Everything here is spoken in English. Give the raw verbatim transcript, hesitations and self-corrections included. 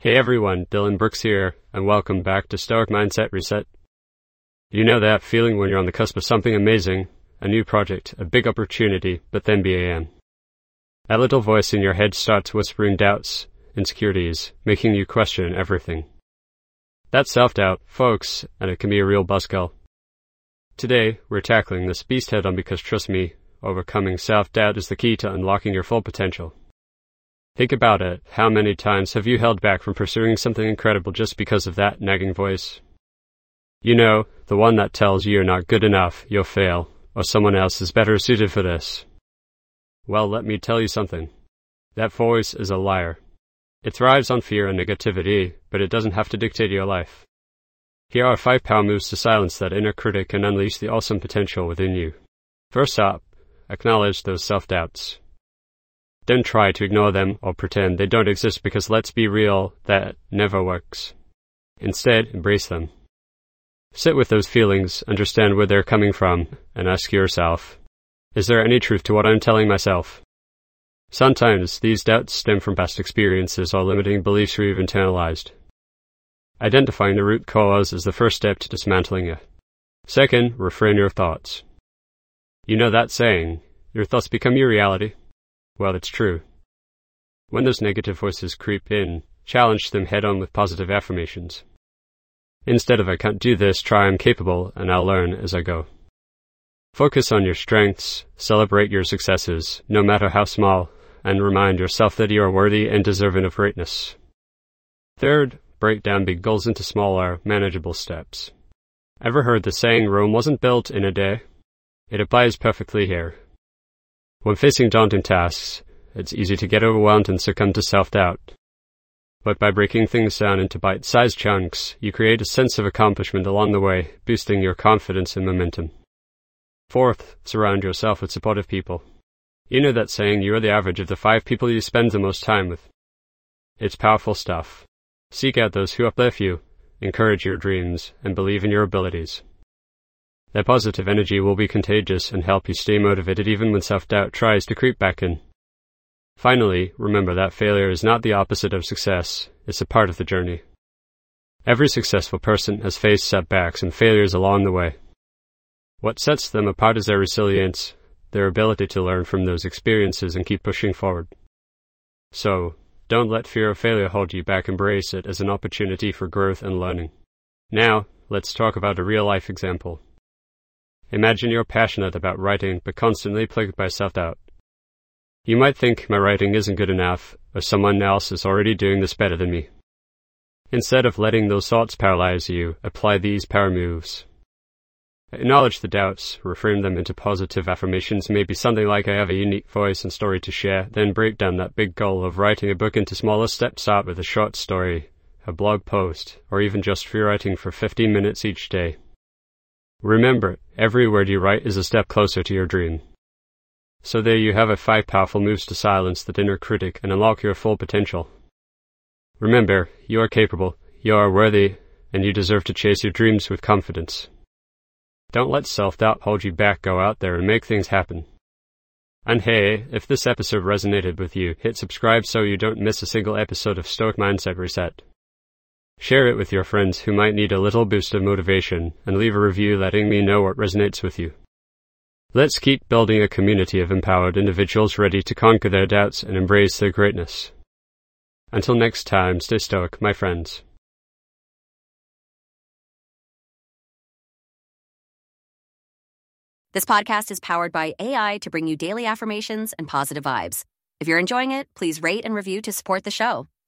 Hey everyone, Dylan Brooks here, and welcome back to Stoic Mindset Reset. You know that feeling when you're on the cusp of something amazing, a new project, a big opportunity, but then bam. That little voice in your head starts whispering doubts, insecurities, making you question everything. That's self-doubt, folks, and it can be a real buzzkill. Today, we're tackling this beast head-on because trust me, overcoming self-doubt is the key to unlocking your full potential. Think about it. How many times have you held back from pursuing something incredible just because of that nagging voice? You know, the one that tells you you're not good enough, you'll fail, or someone else is better suited for this. Well, let me tell you something. That voice is a liar. It thrives on fear and negativity, but it doesn't have to dictate your life. Here are five power moves to silence that inner critic and unleash the awesome potential within you. First up, acknowledge those self-doubts. Don't try to ignore them or pretend they don't exist because let's be real, that never works. Instead, embrace them. Sit with those feelings, understand where they're coming from, and ask yourself, is there any truth to what I'm telling myself? Sometimes these doubts stem from past experiences or limiting beliefs we've internalized. Identifying the root cause is the first step to dismantling it. Second, refrain your thoughts. You know that saying, your thoughts become your reality? Well, it's true. When those negative voices creep in, challenge them head-on with positive affirmations. Instead of I can't do this, try I'm capable and I'll learn as I go. Focus on your strengths, celebrate your successes, no matter how small, and remind yourself that you are worthy and deserving of greatness. Third, break down big goals into smaller, manageable steps. Ever heard the saying, Rome wasn't built in a day? It applies perfectly here. When facing daunting tasks, it's easy to get overwhelmed and succumb to self-doubt. But by breaking things down into bite-sized chunks, you create a sense of accomplishment along the way, boosting your confidence and momentum. Fourth, surround yourself with supportive people. You know that saying, you are the average of the five people you spend the most time with. It's powerful stuff. Seek out those who uplift you, encourage your dreams, and believe in your abilities. Their positive energy will be contagious and help you stay motivated even when self-doubt tries to creep back in. Finally, remember that failure is not the opposite of success, it's a part of the journey. Every successful person has faced setbacks and failures along the way. What sets them apart is their resilience, their ability to learn from those experiences and keep pushing forward. So, don't let fear of failure hold you back, embrace it as an opportunity for growth and learning. Now, let's talk about a real-life example. Imagine you're passionate about writing, but constantly plagued by self-doubt. You might think, my writing isn't good enough, or someone else is already doing this better than me. Instead of letting those thoughts paralyze you, apply these power moves. Acknowledge the doubts, reframe them into positive affirmations, maybe something like I have a unique voice and story to share, then break down that big goal of writing a book into smaller steps. Start with a short story, a blog post, or even just free writing for fifteen minutes each day. Remember, every word you write is a step closer to your dream. So there you have it, five powerful moves to silence the inner critic and unlock your full potential. Remember, you are capable, you are worthy, and you deserve to chase your dreams with confidence. Don't let self-doubt hold you back, go out there and make things happen. And hey, if this episode resonated with you, hit subscribe so you don't miss a single episode of Stoic Mindset Reset. Share it with your friends who might need a little boost of motivation, and leave a review letting me know what resonates with you. Let's keep building a community of empowered individuals ready to conquer their doubts and embrace their greatness. Until next time, stay stoic, my friends. This podcast is powered by A I to bring you daily affirmations and positive vibes. If you're enjoying it, please rate and review to support the show.